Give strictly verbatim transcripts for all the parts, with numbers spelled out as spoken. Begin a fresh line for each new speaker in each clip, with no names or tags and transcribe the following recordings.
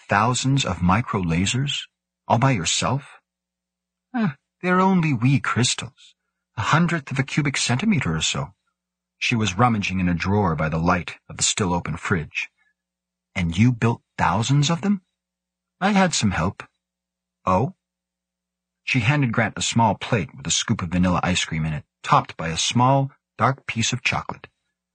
thousands of micro-lasers, all by yourself? Eh, they're only wee crystals, a hundredth of a cubic centimeter or so. She was rummaging in a drawer by the light of the still-open fridge. And you built thousands of them? I had some help. Oh? She handed Grant a small plate with a scoop of vanilla ice cream in it, topped by a small, dark piece of chocolate.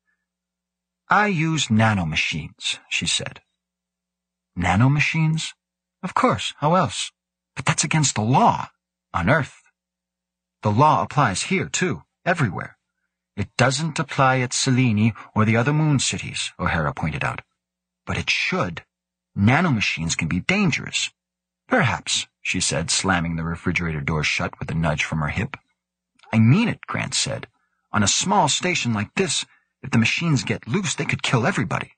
I use nanomachines, she said. Nanomachines? Of course, how else? But that's against the law, on Earth. The law applies here, too, everywhere. It doesn't apply at Selene or the other moon cities, O'Hara pointed out. But it should. Nanomachines can be dangerous. Perhaps, she said, slamming the refrigerator door shut with a nudge from her hip. I mean it, Grant said. On a small station like this, if the machines get loose, they could kill everybody.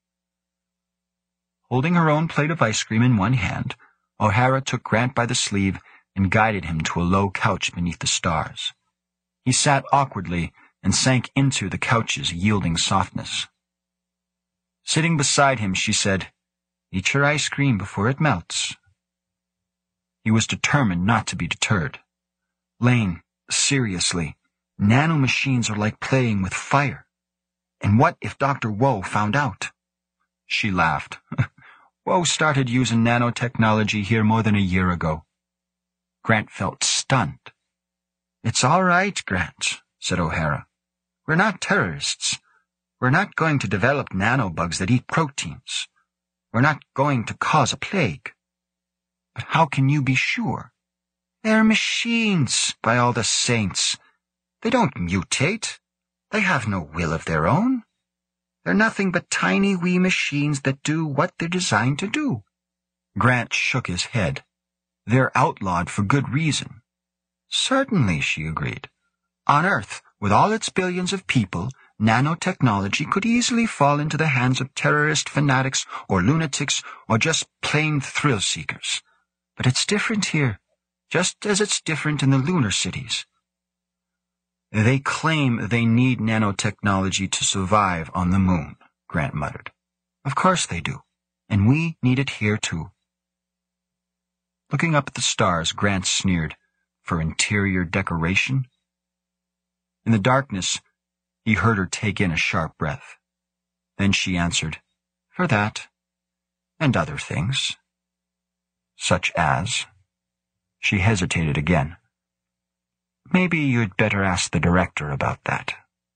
Holding her own plate of ice cream in one hand, O'Hara took Grant by the sleeve and guided him to a low couch beneath the stars. He sat awkwardly and sank into the couch's yielding softness. Sitting beside him, she said, Eat your ice cream before it melts. He was determined not to be deterred. Lane, seriously, nanomachines are like playing with fire. And what if Doctor Woe found out? She laughed. Woe started using nanotechnology here more than a year ago. Grant felt stunned. It's all right, Grant, said O'Hara. We're not terrorists. We're not going to develop nanobugs that eat proteins. We're not going to cause a plague. But how can you be sure? They're machines, by all the saints. They don't mutate. They have no will of their own. They're nothing but tiny wee machines that do what they're designed to do. Grant shook his head. They're outlawed for good reason. Certainly, she agreed. On Earth, with all its billions of people, nanotechnology could easily fall into the hands of terrorist fanatics or lunatics or just plain thrill-seekers. But it's different here, just as it's different in the lunar cities. They claim they need nanotechnology to survive on the moon, Grant muttered. Of course they do, and we need it here too. Looking up at the stars, Grant sneered, For interior decoration? In the darkness, he heard her take in a sharp breath. Then she answered, For that, and other things. Such as? She hesitated again. Maybe you'd better ask the director about that.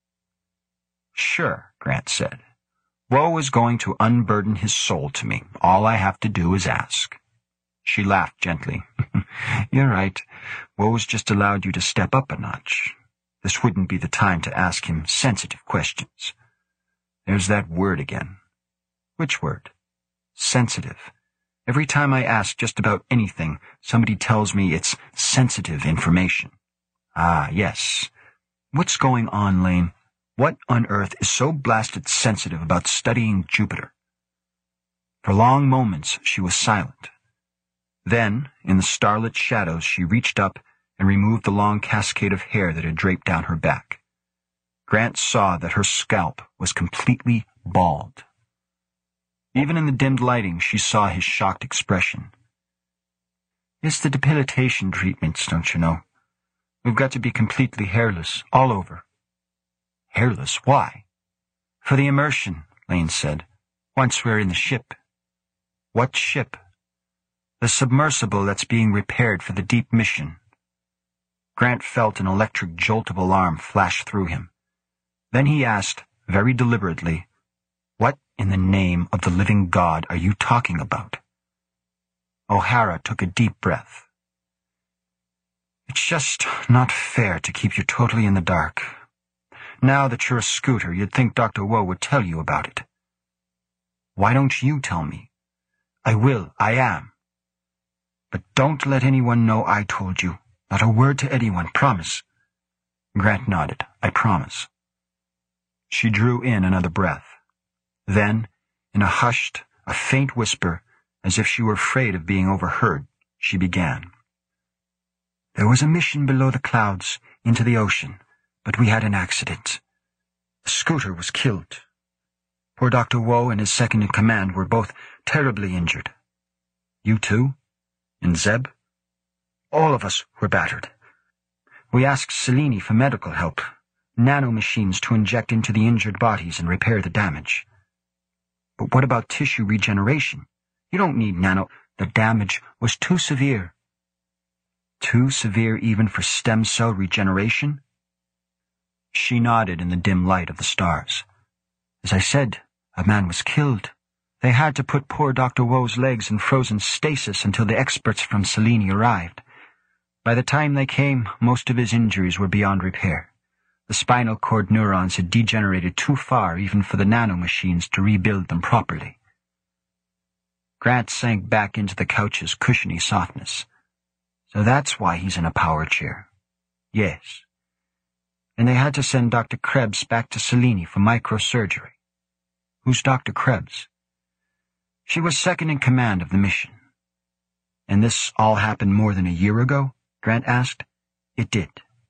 Sure, Grant said. Woe is going to unburden his soul to me. All I have to do is ask. She laughed gently. You're right. Woe's just allowed you to step up a notch. This wouldn't be the time to ask him sensitive questions. There's that word again. Which word? Sensitive. Every time I ask just about anything, somebody tells me it's sensitive information. Ah, yes. What's going on, Lane? What on earth is so blasted sensitive about studying Jupiter? For long moments she was silent. Then, in the starlit shadows, she reached up and removed the long cascade of hair that had draped down her back. Grant saw that her scalp was completely bald. Even in the dimmed lighting, she saw his shocked expression. It's the depilatation treatments, don't you know? We've got to be completely hairless, all over. Hairless? Why? For the immersion, Lane said, once we're in the ship. What ship? The submersible that's being repaired for the deep mission. Grant felt an electric jolt of alarm flash through him. Then he asked, very deliberately, What in the name of the living God are you talking about? O'Hara took a deep breath. It's just not fair to keep you totally in the dark. Now that you're a scooter, you'd think Doctor Woe would tell you about it. Why don't you tell me? I will, I am. But don't let anyone know I told you. Not a word to anyone, promise. Grant nodded. I promise. She drew in another breath. Then, in a hushed, a faint whisper, as if she were afraid of being overheard, she began. There was a mission below the clouds, into the ocean, but we had an accident. The scooter was killed. Poor Doctor Woe and his second-in-command were both terribly injured. You too? And Zeb? All of us were battered. We asked Selene for medical help, nanomachines to inject into the injured bodies and repair the damage. But what about tissue regeneration? You don't need nano... The damage was too severe. Too severe even for stem cell regeneration? She nodded in the dim light of the stars. As I said, a man was killed. They had to put poor Doctor Woe's legs in frozen stasis until the experts from Selene arrived. By the time they came, most of his injuries were beyond repair. The spinal cord neurons had degenerated too far even for the nanomachines to rebuild them properly. Grant sank back into the couch's cushiony softness. So that's why he's in a power chair. Yes. And they had to send Doctor Krebs back to Selene for microsurgery. Who's Doctor Krebs? She was second in command of the mission. And this all happened more than a year ago? Grant asked. It did.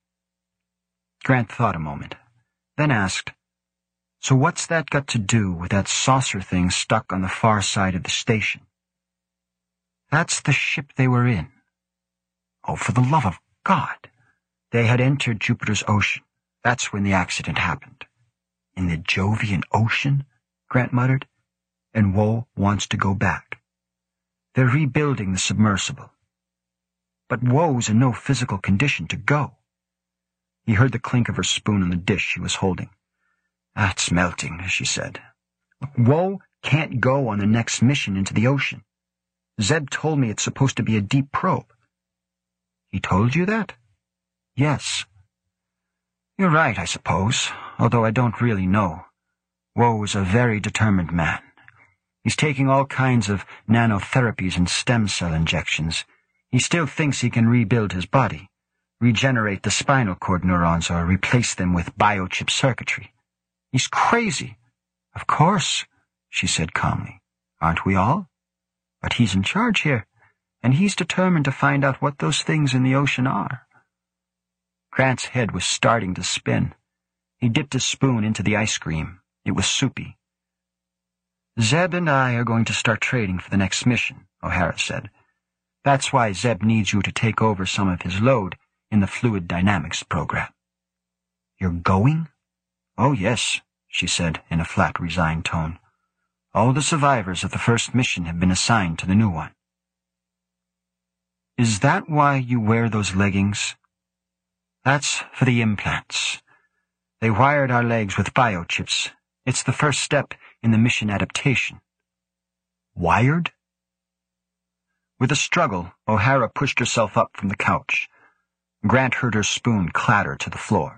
Grant thought a moment, then asked, So what's that got to do with that saucer thing stuck on the far side of the station? That's the ship they were in. Oh, for the love of God! They had entered Jupiter's ocean. That's when the accident happened. In the Jovian Ocean? Grant muttered. And Woe wants to go back. They're rebuilding the submersible. But Woe's in no physical condition to go. He heard the clink of her spoon on the dish she was holding. That's melting, she said. Woe can't go on the next mission into the ocean. Zeb told me it's supposed to be a deep probe. He told you that? Yes. You're right, I suppose, although I don't really know. Woe is a very determined man. He's taking all kinds of nanotherapies and stem cell injections. He still thinks he can rebuild his body, regenerate the spinal cord neurons or replace them with biochip circuitry. He's crazy. Of course, she said calmly. Aren't we all? But he's in charge here, and he's determined to find out what those things in the ocean are. Grant's head was starting to spin. He dipped his spoon into the ice cream. It was soupy. Zeb and I are going to start trading for the next mission, O'Hara said. That's why Zeb needs you to take over some of his load in the fluid dynamics program. You're going? Oh, yes, she said in a flat, resigned tone. All the survivors of the first mission have been assigned to the new one. Is that why you wear those leggings? That's for the implants. They wired our legs with biochips. It's the first step in the mission adaptation. Wired? With a struggle, O'Hara pushed herself up from the couch. Grant heard her spoon clatter to the floor.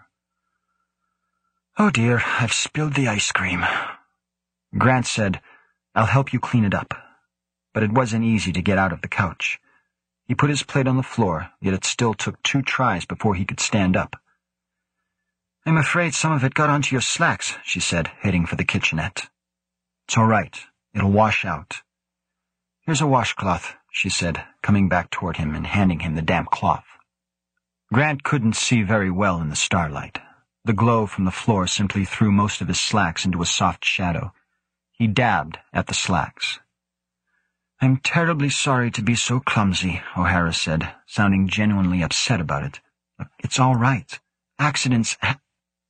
Oh dear, I've spilled the ice cream. Grant said, I'll help you clean it up. But it wasn't easy to get out of the couch. He put his plate on the floor, yet it still took two tries before he could stand up. I'm afraid some of it got onto your slacks, she said, heading for the kitchenette. It's all right. It'll wash out. Here's a washcloth, she said, coming back toward him and handing him the damp cloth. Grant couldn't see very well in the starlight. The glow from the floor simply threw most of his slacks into a soft shadow. He dabbed at the slacks. I'm terribly sorry to be so clumsy, O'Hara said, sounding genuinely upset about it. Look, it's all right. Accidents ha-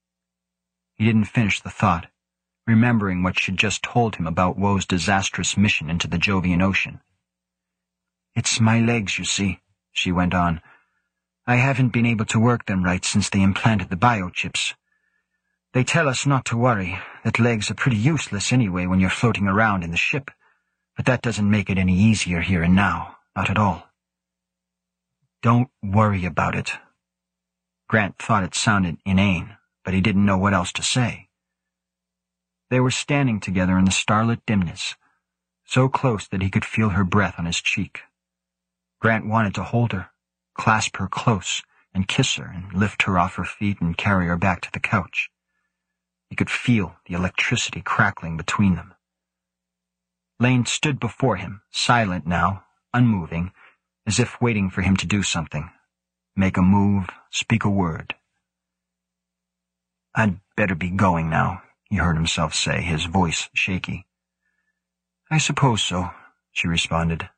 He didn't finish the thought, remembering what she'd just told him about Woe's disastrous mission into the Jovian Ocean. It's my legs, you see, she went on. I haven't been able to work them right since they implanted the biochips. They tell us not to worry, that legs are pretty useless anyway when you're floating around in the ship, but that doesn't make it any easier here and now, not at all. Don't worry about it. Grant thought it sounded inane, but he didn't know what else to say. They were standing together in the starlit dimness, so close that he could feel her breath on his cheek. Grant wanted to hold her, clasp her close, and kiss her and lift her off her feet and carry her back to the couch. He could feel the electricity crackling between them. Lane stood before him, silent now, unmoving, as if waiting for him to do something. Make a move, speak a word. I'd better be going now, he heard himself say, his voice shaky. I suppose so, she responded.